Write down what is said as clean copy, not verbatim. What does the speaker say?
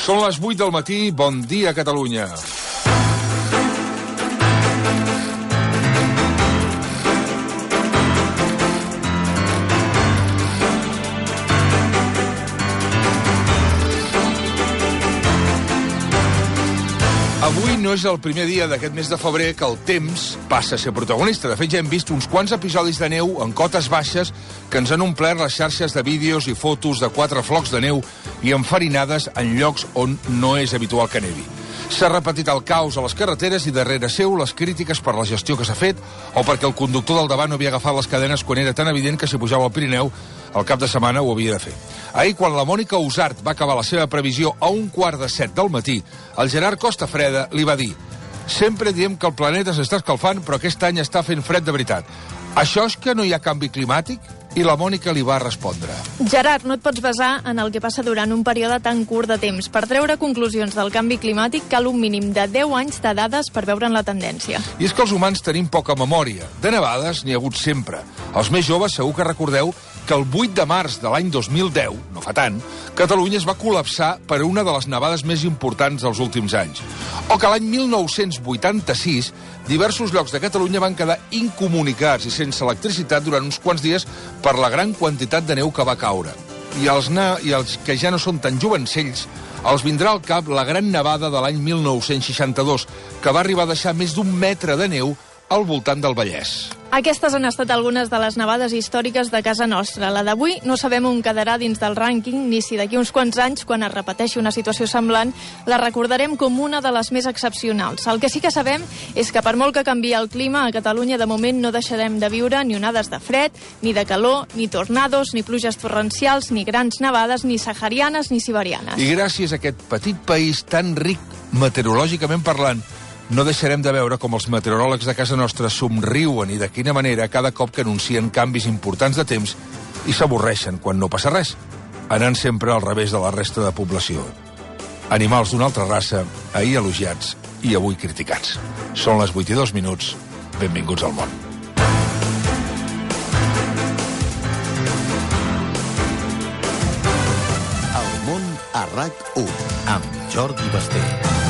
Són les 8 del matí, bon dia, Catalunya. Avui no és el primer dia d'aquest mes de febrer que el temps passa a ser protagonista. De fet, ja hem vist uns quants episodis de neu en cotes baixes que ens han omplert les xarxes de vídeos i fotos de 4 flocs de neu i enfarinades en llocs on no és habitual que nevi. S'ha repetit el caos a les carreteres i darrere seu les crítiques per la gestió que s'ha fet o perquè el conductor del davant no havia agafat les cadenes quan era tan evident que si pujava al Pirineu el cap de setmana ho havia de fer. Ahir, quan la Mònica Usart va acabar la seva previsió a 6:15 del matí, el Gerard Costafreda li va dir: sempre diem que el planeta s'està escalfant, però aquest any està fent fred de veritat. Això és que no hi ha canvi climàtic? I la Mònica li va respondre: Gerard, no et pots basar en el que passa durant un període tan curt de temps. Per treure conclusions del canvi climàtic cal un mínim de 10 anys de dades per veure'n la tendència. I és que els humans tenim poca memòria. De nevades n'hi ha hagut sempre. Els més joves segur que recordeu que el 8 de març de l'any 2010, no fa tant, Catalunya es va col·lapsar per una de les nevades més importants dels últims anys. O que l'any 1986 diversos llocs de Catalunya van quedar incomunicats i sense electricitat durant uns quants dies per la gran quantitat de neu que va caure. I els que ja no són tan jovencells els vindrà al cap la gran nevada de l'any 1962, que va arribar a deixar més d'1 metre de neu al voltant del Vallès. Aquestes han estat algunes de les nevades històriques de casa nostra. La d'avui no sabem on quedarà dins del rànquing, ni si d'aquí uns quants anys, quan es repeteixi una situació semblant, la recordarem com una de les més excepcionals. El que sí que sabem és que per molt que canviï el clima, a Catalunya de moment no deixarem de viure ni onades de fred, ni de calor, ni tornados, ni pluges torrencials, ni grans nevades, ni saharianes ni siberianes. I gràcies a aquest petit país tan ric meteorològicament parlant, no deixarem de veure com els meteoròlegs de casa nostra somriuen i de quina manera cada cop que anuncien canvis importants de temps i s'avorreixen quan no passa res, anant sempre al revés de la resta de població. Animals d'una altra raça, ahir elogiats i avui criticats. Són les 8:02, benvinguts al món. El món a RAC1, amb Jordi Basté.